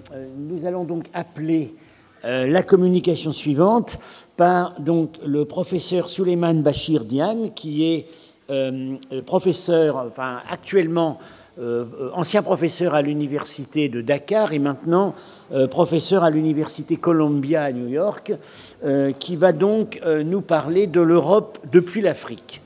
nous allons donc appeler la communication suivante par donc, le professeur Souleymane Bachir Diagne, qui est professeur, enfin actuellement ancien professeur à l'université de Dakar et maintenant professeur à l'université Columbia à New York, qui va donc nous parler de l'Europe depuis l'Afrique.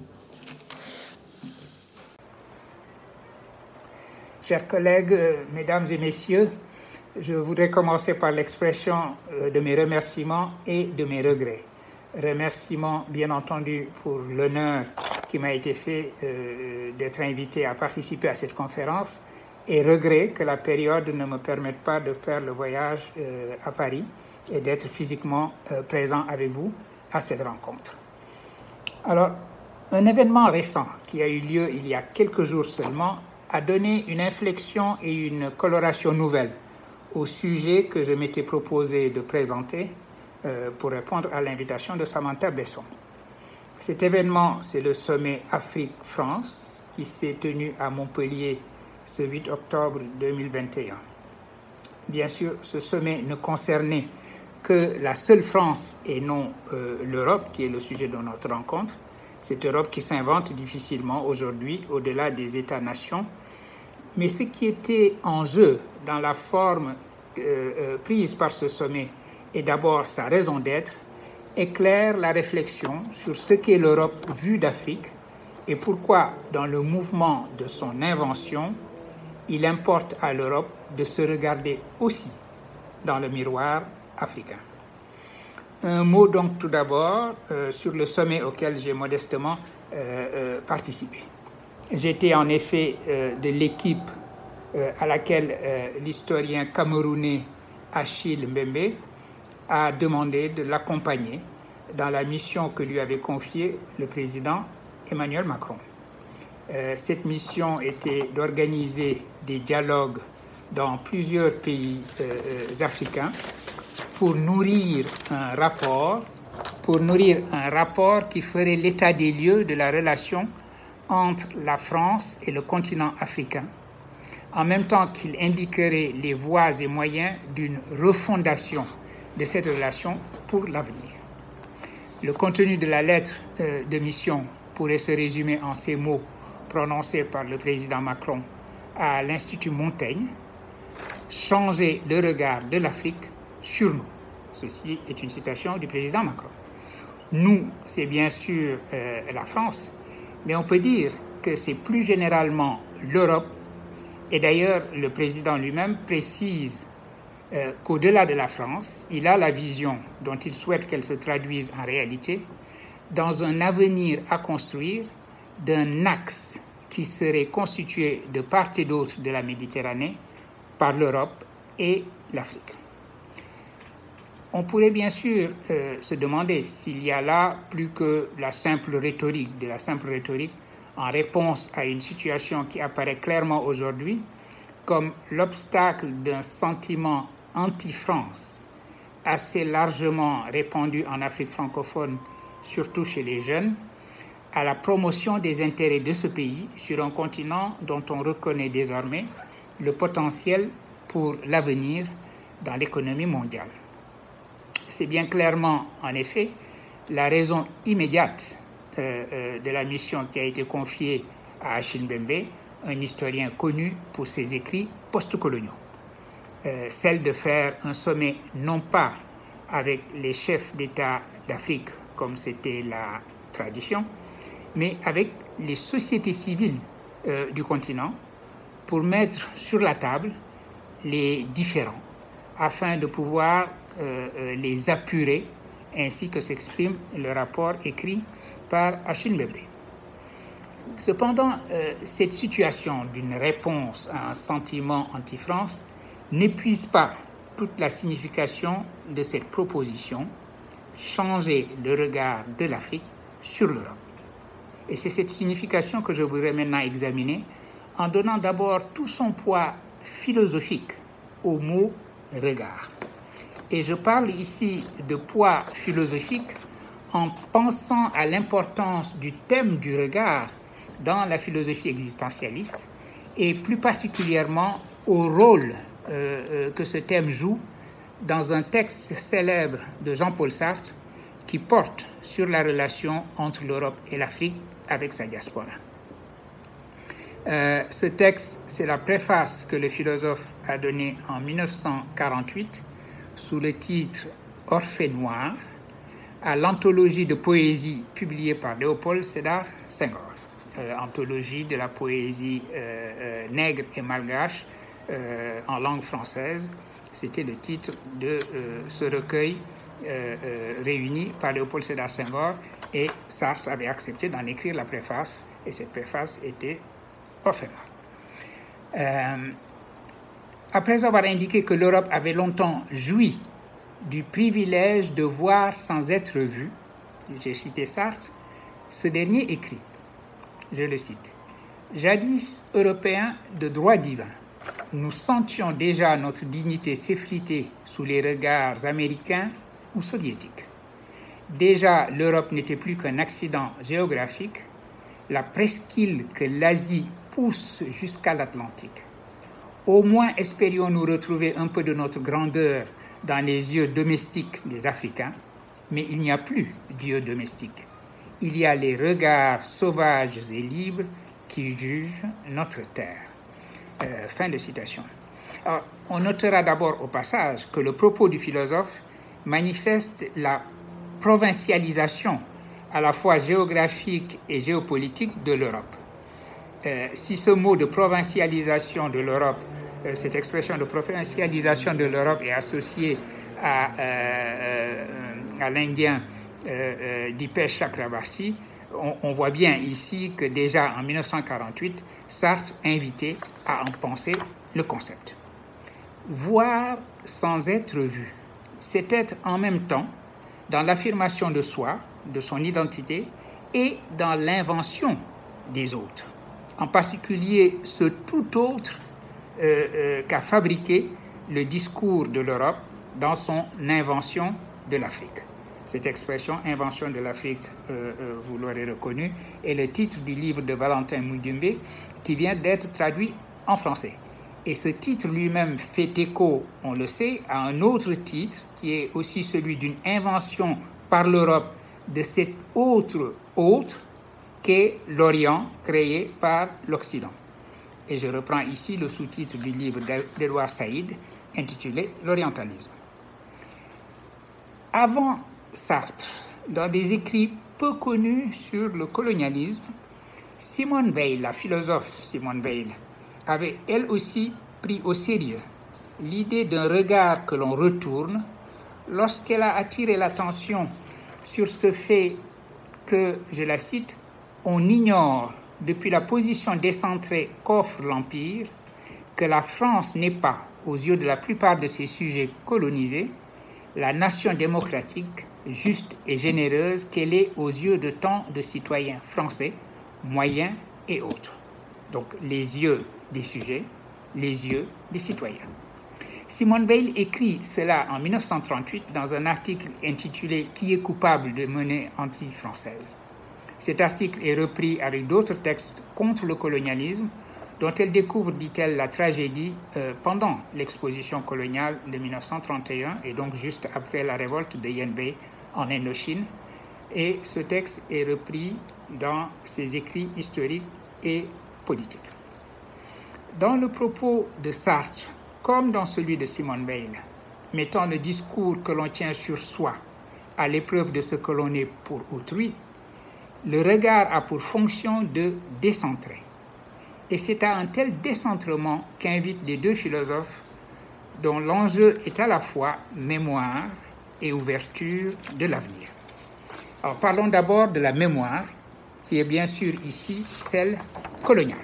Chers collègues, mesdames et messieurs, je voudrais commencer par l'expression de mes remerciements et de mes regrets. Remerciements, bien entendu, pour l'honneur qui m'a été fait d'être invité à participer à cette conférence et regrets que la période ne me permette pas de faire le voyage à Paris et d'être physiquement présent avec vous à cette rencontre. Alors, un événement récent qui a eu lieu il y a quelques jours seulement a donné une inflexion et une coloration nouvelle au sujet que je m'étais proposé de présenter pour répondre à l'invitation de Samantha Besson. Cet événement, c'est le sommet Afrique-France qui s'est tenu à Montpellier ce 8 octobre 2021. Bien sûr, ce sommet ne concernait que la seule France et non l'Europe, qui est le sujet de notre rencontre. Cette Europe qui s'invente difficilement aujourd'hui au-delà des États-nations. Mais ce qui était en jeu dans la forme prise par ce sommet et d'abord sa raison d'être, éclaire la réflexion sur ce qu'est l'Europe vue d'Afrique et pourquoi, dans le mouvement de son invention, il importe à l'Europe de se regarder aussi dans le miroir africain. Un mot donc tout d'abord sur le sommet auquel j'ai modestement participé. J'étais en effet de l'équipe à laquelle l'historien camerounais Achille Mbembe a demandé de l'accompagner dans la mission que lui avait confiée le président Emmanuel Macron. Cette mission était d'organiser des dialogues dans plusieurs pays africains pour nourrir un rapport qui ferait l'état des lieux de la relation entre la France et le continent africain, en même temps qu'il indiquerait les voies et moyens d'une refondation de cette relation pour l'avenir. Le contenu de la lettre de mission pourrait se résumer en ces mots prononcés par le président Macron à l'Institut Montaigne: changer le regard de l'Afrique sur nous. Ceci est une citation du président Macron. Nous, c'est bien sûr la France, mais on peut dire que c'est plus généralement l'Europe. Et d'ailleurs, le président lui-même précise qu'au-delà de la France, il a la vision dont il souhaite qu'elle se traduise en réalité dans un avenir à construire d'un axe qui serait constitué de part et d'autre de la Méditerranée par l'Europe et l'Afrique. On pourrait bien sûr se demander s'il y a là plus que la simple rhétorique en réponse à une situation qui apparaît clairement aujourd'hui comme l'obstacle d'un sentiment anti-France assez largement répandu en Afrique francophone, surtout chez les jeunes, à la promotion des intérêts de ce pays sur un continent dont on reconnaît désormais le potentiel pour l'avenir dans l'économie mondiale. C'est bien clairement, en effet, la raison immédiate de la mission qui a été confiée à Achille Mbembe, un historien connu pour ses écrits post-coloniaux. Celle de faire un sommet non pas avec les chefs d'État d'Afrique, comme c'était la tradition, mais avec les sociétés civiles du continent pour mettre sur la table les différends afin de pouvoir les apurer, ainsi que s'exprime le rapport écrit par Achille Mbembe. Cependant, cette situation d'une réponse à un sentiment anti-France n'épuise pas toute la signification de cette proposition, changer le regard de l'Afrique sur l'Europe. Et c'est cette signification que je voudrais maintenant examiner en donnant d'abord tout son poids philosophique au mot « regard ». Et je parle ici de poids philosophique en pensant à l'importance du thème du regard dans la philosophie existentialiste et plus particulièrement au rôle que ce thème joue dans un texte célèbre de Jean-Paul Sartre qui porte sur la relation entre l'Europe et l'Afrique avec sa diaspora. Ce texte, c'est la préface que le philosophe a donnée en 1948 sous le titre « Orphée noir » à l'anthologie de poésie publiée par Léopold Sédar Senghor, anthologie de la poésie nègre et malgache en langue française. C'était le titre de ce recueil réuni par Léopold Sédar Senghor, et Sartre avait accepté d'en écrire la préface, et cette préface était Orphée noir. Après avoir indiqué que l'Europe avait longtemps joui du privilège de voir sans être vu, j'ai cité Sartre, ce dernier écrit, je le cite, « Jadis Européens de droit divin, nous sentions déjà notre dignité s'effriter sous les regards américains ou soviétiques. Déjà, l'Europe n'était plus qu'un accident géographique, la presqu'île que l'Asie pousse jusqu'à l'Atlantique. Au moins espérions-nous retrouver un peu de notre grandeur dans les yeux domestiques des Africains, mais il n'y a plus d'yeux domestiques. Il y a les regards sauvages et libres qui jugent notre terre. » Fin de citation. Alors, on notera d'abord au passage que le propos du philosophe manifeste la provincialisation à la fois géographique et géopolitique de l'Europe. Si ce mot de provincialisation de l'Europe, cette expression de provincialisation de l'Europe est associée à l'Indien Dipesh Chakrabarti, on voit bien ici que déjà en 1948, Sartre invitait à en penser le concept. Voir sans être vu, c'est être en même temps dans l'affirmation de soi, de son identité, et dans l'invention des autres. En particulier ce tout autre qu'a fabriqué le discours de l'Europe dans son invention de l'Afrique. Cette expression, invention de l'Afrique, vous l'aurez reconnue, est le titre du livre de Valentin Mudimbe qui vient d'être traduit en français. Et ce titre lui-même fait écho, on le sait, à un autre titre qui est aussi celui d'une invention par l'Europe de cet autre qu'est l'Orient créé par l'Occident. Et je reprends ici le sous-titre du livre d'Edouard Saïd intitulé « L'orientalisme ». Avant Sartre, dans des écrits peu connus sur le colonialisme, Simone Weil, la philosophe Simone Weil, avait elle aussi pris au sérieux l'idée d'un regard que l'on retourne lorsqu'elle a attiré l'attention sur ce fait que, je la cite, « on ignore depuis la position décentrée qu'offre l'Empire que la France n'est pas, aux yeux de la plupart de ses sujets colonisés, la nation démocratique, juste et généreuse qu'elle est aux yeux de tant de citoyens français, moyens et autres. » Donc les yeux des sujets, les yeux des citoyens. Simone Weil écrit cela en 1938 dans un article intitulé « Qui est coupable de menées anti-françaises ?» Cet article est repris avec d'autres textes contre le colonialisme dont elle découvre, dit-elle, la tragédie pendant l'exposition coloniale de 1931 et donc juste après la révolte de Yen Bai en Indochine. Et ce texte est repris dans ses écrits historiques et politiques. Dans le propos de Sartre, comme dans celui de Simone Weil, mettant le discours que l'on tient sur soi à l'épreuve de ce que l'on est pour autrui, le regard a pour fonction de décentrer. Et c'est à un tel décentrement qu'invitent les deux philosophes dont l'enjeu est à la fois mémoire et ouverture de l'avenir. Alors parlons d'abord de la mémoire, qui est bien sûr ici celle coloniale.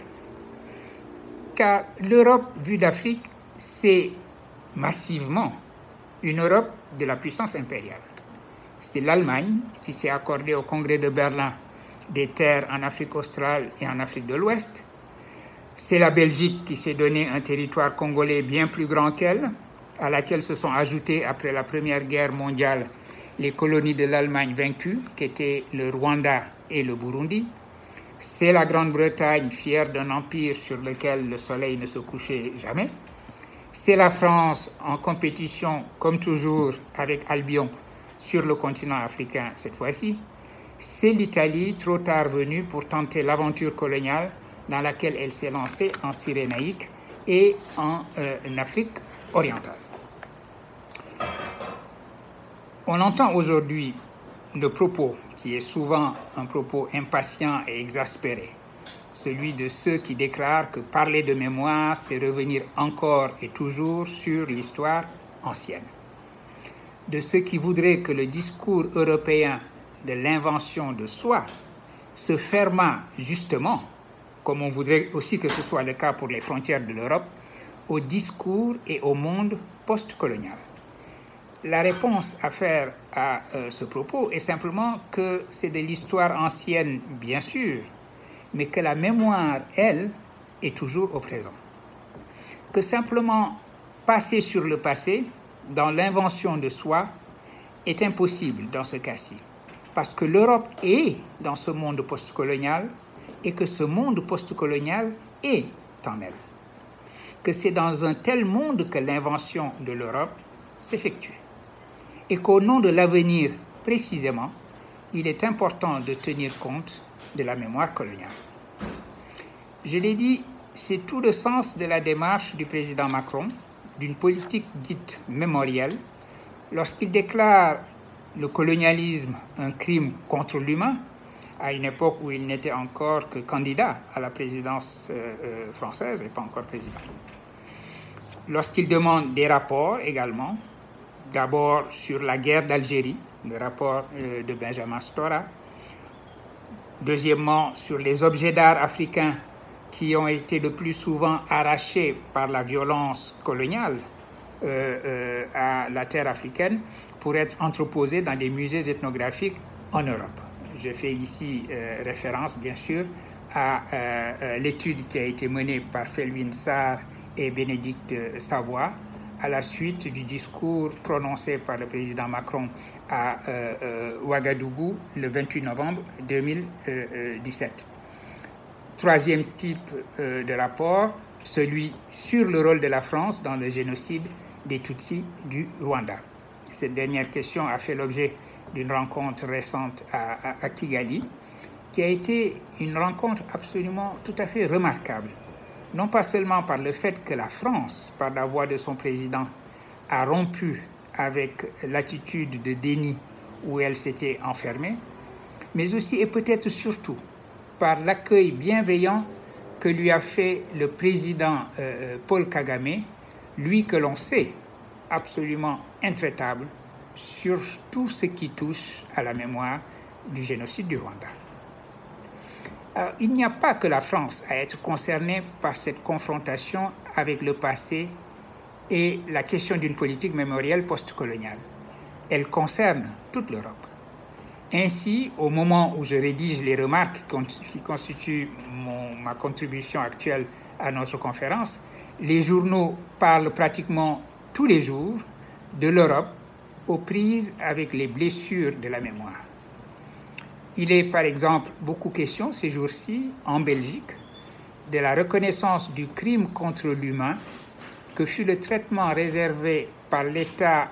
Car l'Europe vue d'Afrique, c'est massivement une Europe de la puissance impériale. C'est l'Allemagne qui s'est accordée au Congrès de Berlin des terres en Afrique australe et en Afrique de l'Ouest. C'est la Belgique qui s'est donné un territoire congolais bien plus grand qu'elle, à laquelle se sont ajoutées après la Première Guerre mondiale les colonies de l'Allemagne vaincue, qui étaient le Rwanda et le Burundi. C'est la Grande-Bretagne, fière d'un empire sur lequel le soleil ne se couchait jamais. C'est la France en compétition, comme toujours, avec Albion sur le continent africain cette fois-ci. C'est l'Italie, trop tard venue pour tenter l'aventure coloniale dans laquelle elle s'est lancée en Cyrénaïque et en Afrique orientale. On entend aujourd'hui le propos, qui est souvent un propos impatient et exaspéré, celui de ceux qui déclarent que parler de mémoire, c'est revenir encore et toujours sur l'histoire ancienne. De ceux qui voudraient que le discours européen de l'invention de soi se fermât justement, comme on voudrait aussi que ce soit le cas pour les frontières de l'Europe, au discours et au monde post-colonial. La réponse à faire à ce propos est simplement que c'est de l'histoire ancienne, bien sûr, mais que la mémoire, elle, est toujours au présent. Que simplement passer sur le passé, dans l'invention de soi, est impossible dans ce cas-ci, parce que l'Europe est dans ce monde postcolonial et que ce monde postcolonial est en elle. Que c'est dans un tel monde que l'invention de l'Europe s'effectue. Et qu'au nom de l'avenir, précisément, il est important de tenir compte de la mémoire coloniale. Je l'ai dit, c'est tout le sens de la démarche du président Macron, d'une politique dite mémorielle, lorsqu'il déclare le colonialisme un crime contre l'humain, à une époque où il n'était encore que candidat à la présidence française et pas encore président. Lorsqu'il demande des rapports également, d'abord sur la guerre d'Algérie, le rapport de Benjamin Stora, deuxièmement sur les objets d'art africains qui ont été le plus souvent arrachés par la violence coloniale à la terre africaine pour être entreposés dans des musées ethnographiques en Europe. Je fais ici référence, bien sûr, à l'étude qui a été menée par Felwine Sarr et Bénédicte Savoy à la suite du discours prononcé par le président Macron à Ouagadougou le 28 novembre 2017. Troisième type de rapport, celui sur le rôle de la France dans le génocide des Tutsis du Rwanda. Cette dernière question a fait l'objet d'une rencontre récente à Kigali, qui a été une rencontre absolument tout à fait remarquable. Non pas seulement par le fait que la France, par la voix de son président, a rompu avec l'attitude de déni où elle s'était enfermée, mais aussi et peut-être surtout par l'accueil bienveillant que lui a fait le président Paul Kagame, lui que l'on sait absolument intraitable sur tout ce qui touche à la mémoire du génocide du Rwanda. Alors, il n'y a pas que la France à être concernée par cette confrontation avec le passé et la question d'une politique mémorielle postcoloniale. Elle concerne toute l'Europe. Ainsi, au moment où je rédige les remarques qui constituent ma contribution actuelle à notre conférence, les journaux parlent pratiquement tous les jours de l'Europe aux prises avec les blessures de la mémoire. Il est par exemple beaucoup question ces jours-ci en Belgique de la reconnaissance du crime contre l'humain que fut le traitement réservé par l'État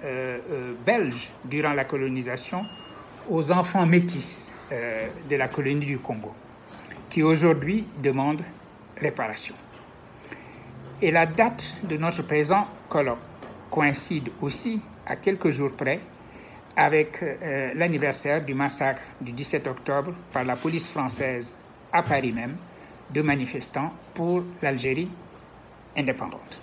belge durant la colonisation aux enfants métis de la colonie du Congo, qui aujourd'hui demandent réparation. Et la date de notre présent colloque coïncide aussi, à quelques jours près, avec l'anniversaire du massacre du 17 octobre par la police française à Paris même de manifestants pour l'Algérie indépendante.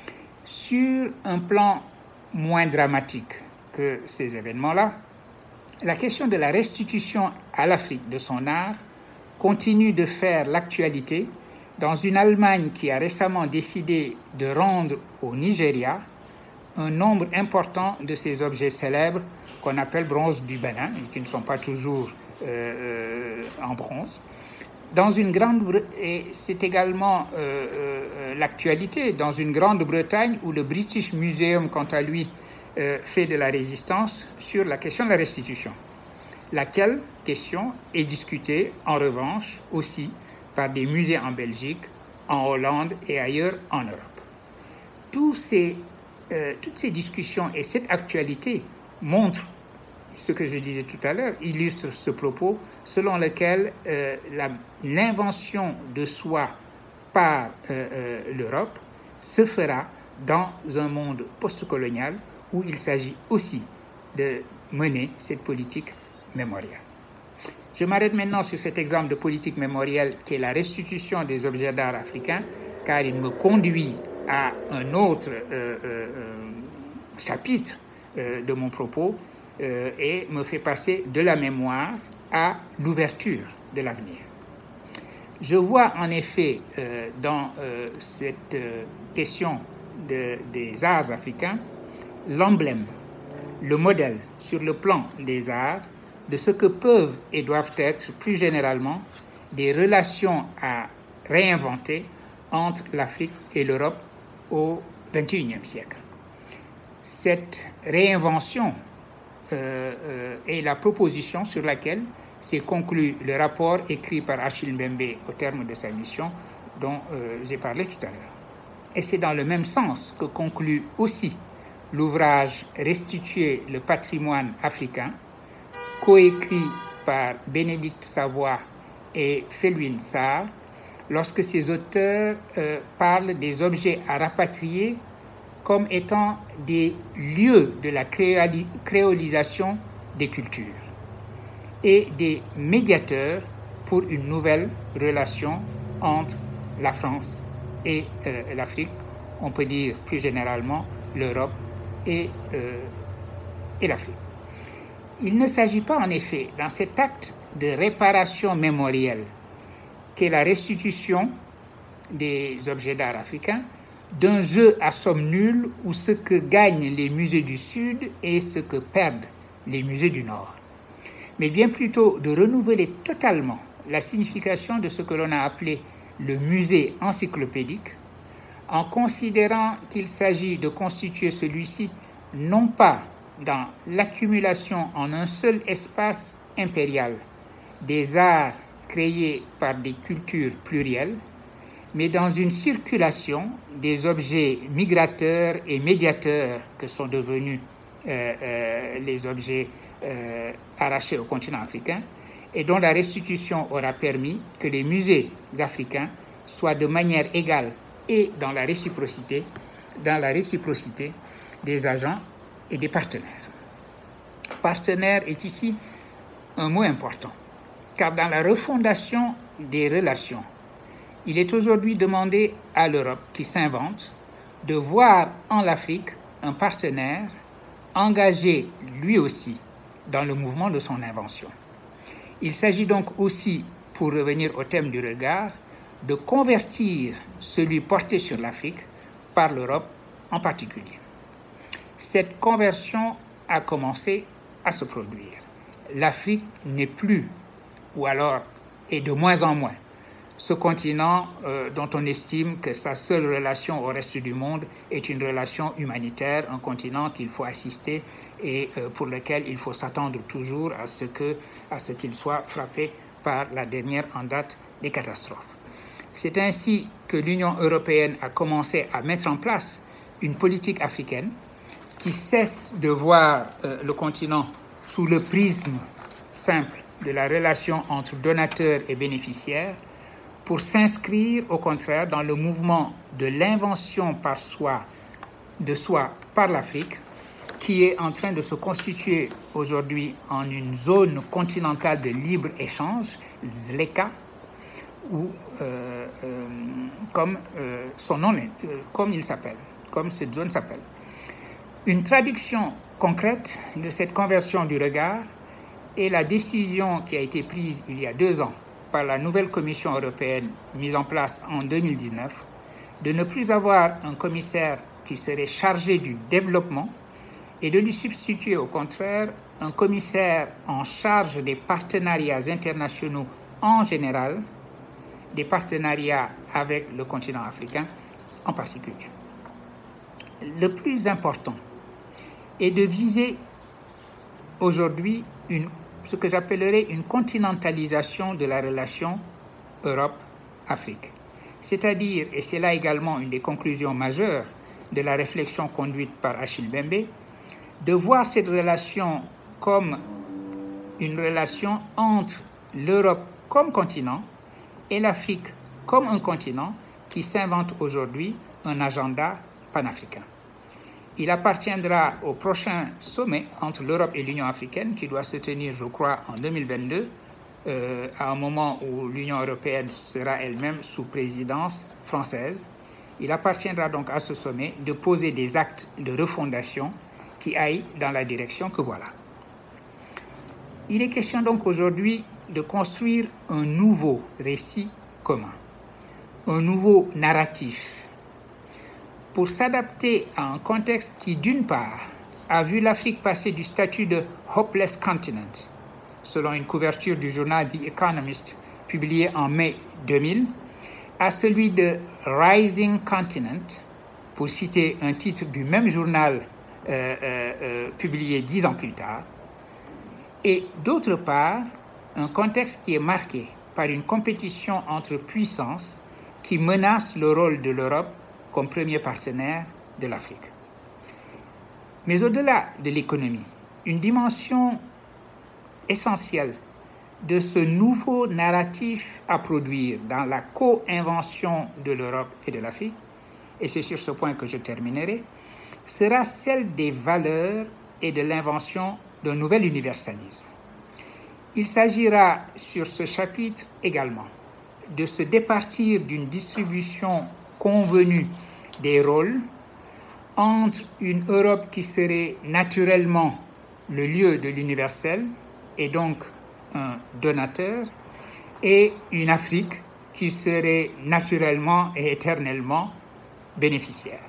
Sur un plan moins dramatique que ces événements-là, la question de la restitution à l'Afrique de son art continue de faire l'actualité dans une Allemagne qui a récemment décidé de rendre au Nigeria un nombre important de ces objets célèbres qu'on appelle bronze du Bénin, et qui ne sont pas toujours en bronze. Et c'est également l'actualité dans une Grande-Bretagne où le British Museum, quant à lui, fait de la résistance sur la question de la restitution, laquelle question est discutée en revanche aussi par des musées en Belgique, en Hollande et ailleurs en Europe. toutes ces discussions et cette actualité montrent ce que je disais tout à l'heure, illustre ce propos selon lequel l'invention de soi par l'Europe se fera dans un monde postcolonial où il s'agit aussi de mener cette politique mémorielle. Je m'arrête maintenant sur cet exemple de politique mémorielle qui est la restitution des objets d'art africains, car il me conduit à un autre chapitre de mon propos et me fait passer de la mémoire à l'ouverture de l'avenir. Je vois en effet dans cette question des arts africains l'emblème, le modèle sur le plan des arts de ce que peuvent et doivent être plus généralement des relations à réinventer entre l'Afrique et l'Europe au XXIe siècle. Cette réinvention est la proposition sur laquelle s'est conclu le rapport écrit par Achille Mbembe au terme de sa mission dont j'ai parlé tout à l'heure. Et c'est dans le même sens que conclut aussi l'ouvrage « Restituer le patrimoine africain » coécrit par Bénédicte Savoy et Felwine Sarr, lorsque ces auteurs parlent des objets à rapatrier comme étant des lieux de la créolisation des cultures et des médiateurs pour une nouvelle relation entre la France et l'Afrique, on peut dire plus généralement l'Europe et l'Afrique. Il ne s'agit pas en effet, dans cet acte de réparation mémorielle qu'est la restitution des objets d'art africains, d'un jeu à somme nulle où ce que gagnent les musées du Sud et ce que perdent les musées du Nord, mais bien plutôt de renouveler totalement la signification de ce que l'on a appelé le musée encyclopédique, en considérant qu'il s'agit de constituer celui-ci non pas dans l'accumulation en un seul espace impérial des arts créés par des cultures plurielles, mais dans une circulation des objets migrateurs et médiateurs que sont devenus les objets arrachés au continent africain, et dont la restitution aura permis que les musées africains soient de manière égale et dans la réciprocité des agents et des partenaires. Partenaire est ici un mot important, car dans la refondation des relations, il est aujourd'hui demandé à l'Europe qui s'invente de voir en l'Afrique un partenaire engagé lui aussi dans le mouvement de son invention. Il s'agit donc aussi, pour revenir au thème du regard, de convertir celui porté sur l'Afrique par l'Europe en particulier. Cette conversion a commencé à se produire. L'Afrique n'est plus, ou alors est de moins en moins, ce continent dont on estime que sa seule relation au reste du monde est une relation humanitaire, un continent qu'il faut assister et pour lequel il faut s'attendre toujours à ce qu'il soit frappé par la dernière en date des catastrophes. C'est ainsi que l'Union européenne a commencé à mettre en place une politique africaine qui cesse de voir le continent sous le prisme simple de la relation entre donateurs et bénéficiaires, pour s'inscrire au contraire dans le mouvement de l'invention de soi par l'Afrique, qui est en train de se constituer aujourd'hui en une zone continentale de libre-échange, ZLECA, ou comme cette zone s'appelle. Une traduction concrète de cette conversion du regard est la décision qui a été prise il y a 2 ans par la nouvelle Commission européenne mise en place en 2019 de ne plus avoir un commissaire qui serait chargé du développement et de lui substituer au contraire un commissaire en charge des partenariats internationaux en général, des partenariats avec le continent africain en particulier. Le plus important est de viser aujourd'hui ce que j'appellerais une continentalisation de la relation Europe-Afrique. C'est-à-dire, et c'est là également une des conclusions majeures de la réflexion conduite par Achille Mbembe, de voir cette relation comme une relation entre l'Europe comme continent et l'Afrique comme un continent qui s'invente aujourd'hui un agenda panafricain. Il appartiendra au prochain sommet entre l'Europe et l'Union africaine qui doit se tenir, je crois, en 2022, à un moment où l'Union européenne sera elle-même sous présidence française. Il appartiendra donc à ce sommet de poser des actes de refondation qui aillent dans la direction que voilà. Il est question donc aujourd'hui de construire un nouveau récit commun, un nouveau narratif, pour s'adapter à un contexte qui, d'une part, a vu l'Afrique passer du statut de « hopeless continent », selon une couverture du journal The Economist publiée en mai 2000, à celui de « rising continent », pour citer un titre du même journal publié 10 ans plus tard, et d'autre part, un contexte qui est marqué par une compétition entre puissances qui menace le rôle de l'Europe comme premier partenaire de l'Afrique. Mais au-delà de l'économie, une dimension essentielle de ce nouveau narratif à produire dans la co-invention de l'Europe et de l'Afrique, et c'est sur ce point que je terminerai, sera celle des valeurs et de l'invention d'un nouvel universalisme. Il s'agira sur ce chapitre également de se départir d'une distribution convenue des rôles entre une Europe qui serait naturellement le lieu de l'universel et donc un donateur, et une Afrique qui serait naturellement et éternellement bénéficiaire.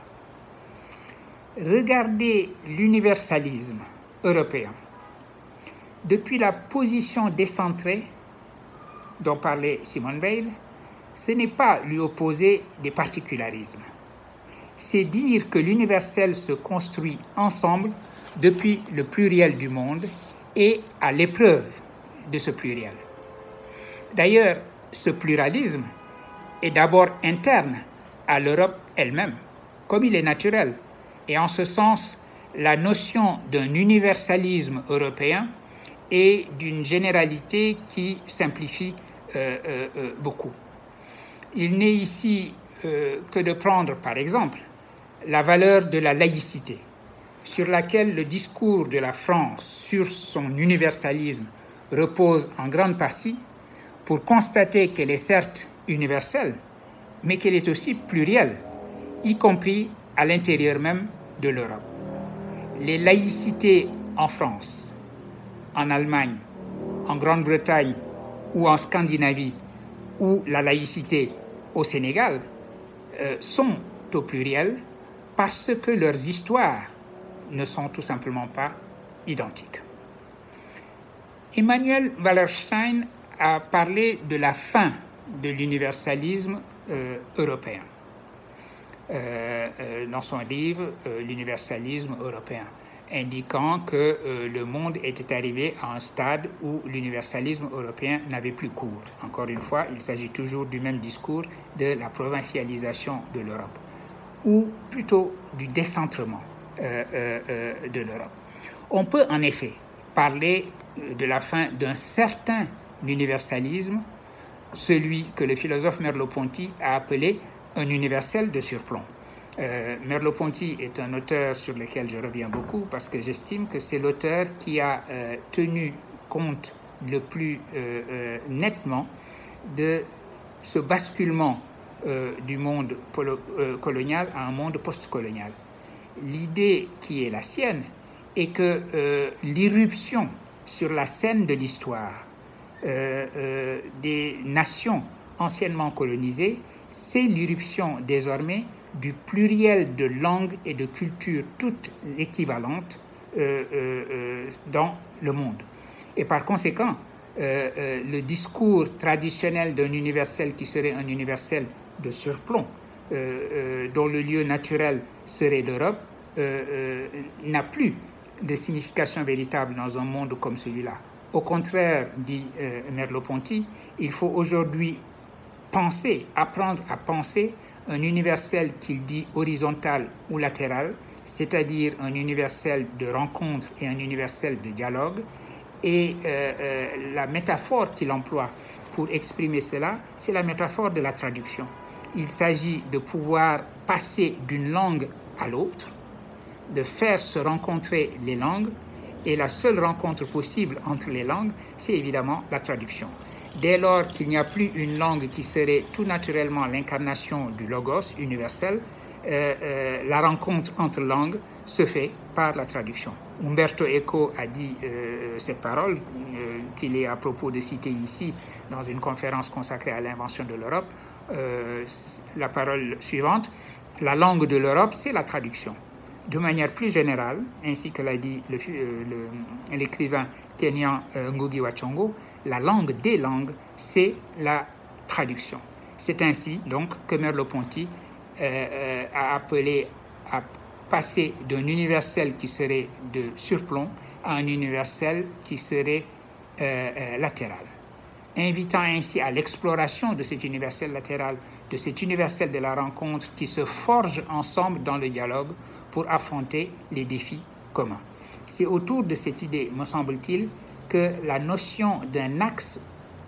Regardez l'universalisme européen. Depuis la position décentrée dont parlait Simone Veil, ce n'est pas lui opposer des particularismes. C'est dire que l'universel se construit ensemble depuis le pluriel du monde et à l'épreuve de ce pluriel. D'ailleurs, ce pluralisme est d'abord interne à l'Europe elle-même, comme il est naturel. Et en ce sens, la notion d'un universalisme européen est d'une généralité qui simplifie beaucoup. Il n'est ici que de prendre, par exemple, la valeur de la laïcité, sur laquelle le discours de la France sur son universalisme repose en grande partie, pour constater qu'elle est certes universelle, mais qu'elle est aussi plurielle, y compris à l'intérieur même de l'Europe. Les laïcités en France, en Allemagne, en Grande-Bretagne ou en Scandinavie, ou la laïcité au Sénégal, sont au pluriel parce que leurs histoires ne sont tout simplement pas identiques. Emmanuel Wallerstein a parlé de la fin de l'universalisme européen dans son livre « L'universalisme européen », indiquant que le monde était arrivé à un stade où l'universalisme européen n'avait plus cours. Encore une fois, il s'agit toujours du même discours de la provincialisation de l'Europe, ou plutôt du décentrement de l'Europe. On peut en effet parler de la fin d'un certain universalisme, celui que le philosophe Merleau-Ponty a appelé un universel de surplomb. Merleau-Ponty est un auteur sur lequel je reviens beaucoup parce que j'estime que c'est l'auteur qui a tenu compte le plus nettement de ce basculement du monde colonial à un monde post-colonial. L'idée qui est la sienne est que l'irruption sur la scène de l'histoire des nations anciennement colonisées, c'est l'irruption désormais du pluriel de langues et de cultures toutes équivalentes dans le monde. Et par conséquent, le discours traditionnel d'un universel qui serait un universel de surplomb, dont le lieu naturel serait l'Europe, n'a plus de signification véritable dans un monde comme celui-là. Au contraire, dit Merleau-Ponty, il faut aujourd'hui apprendre à penser un universel qu'il dit horizontal ou latéral, c'est-à-dire un universel de rencontre et un universel de dialogue. Et la métaphore qu'il emploie pour exprimer cela, c'est la métaphore de la traduction. Il s'agit de pouvoir passer d'une langue à l'autre, de faire se rencontrer les langues, et la seule rencontre possible entre les langues, c'est évidemment la traduction. Dès lors qu'il n'y a plus une langue qui serait tout naturellement l'incarnation du logos universel, la rencontre entre langues se fait par la traduction. Umberto Eco a dit cette parole qu'il est à propos de citer ici dans une conférence consacrée à l'invention de l'Europe. La parole suivante: la langue de l'Europe, c'est la traduction. De manière plus générale, ainsi que l'a dit l'écrivain kényan Ngugi wa Thiong'o, la langue des langues, c'est la traduction. C'est ainsi donc que Merleau-Ponty a appelé à passer d'un universel qui serait de surplomb à un universel qui serait latéral, invitant ainsi à l'exploration de cet universel latéral, de cet universel de la rencontre qui se forge ensemble dans le dialogue pour affronter les défis communs. C'est autour de cette idée, me semble-t-il, que la notion d'un axe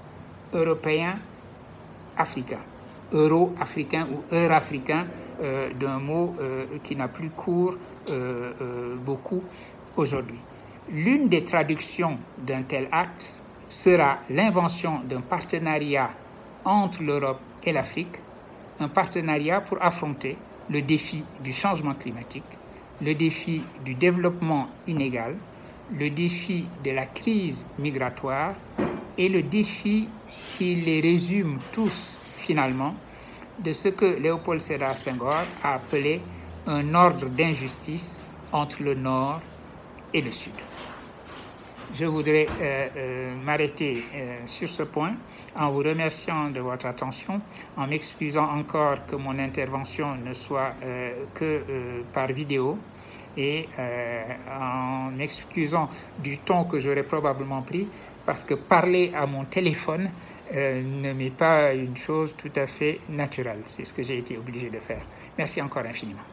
européen-africain, euro-africain ou eurafricain, d'un mot qui n'a plus cours beaucoup aujourd'hui. L'une des traductions d'un tel axe sera l'invention d'un partenariat entre l'Europe et l'Afrique, un partenariat pour affronter le défi du changement climatique, le défi du développement inégal, le défi de la crise migratoire et le défi qui les résume tous finalement de ce que Léopold Sédar Senghor a appelé un ordre d'injustice entre le Nord et le Sud. Je voudrais m'arrêter sur ce point en vous remerciant de votre attention, en m'excusant encore que mon intervention ne soit que par vidéo et en m'excusant du ton que j'aurais probablement pris, parce que parler à mon téléphone ne m'est pas une chose tout à fait naturelle. C'est ce que j'ai été obligé de faire. Merci encore infiniment.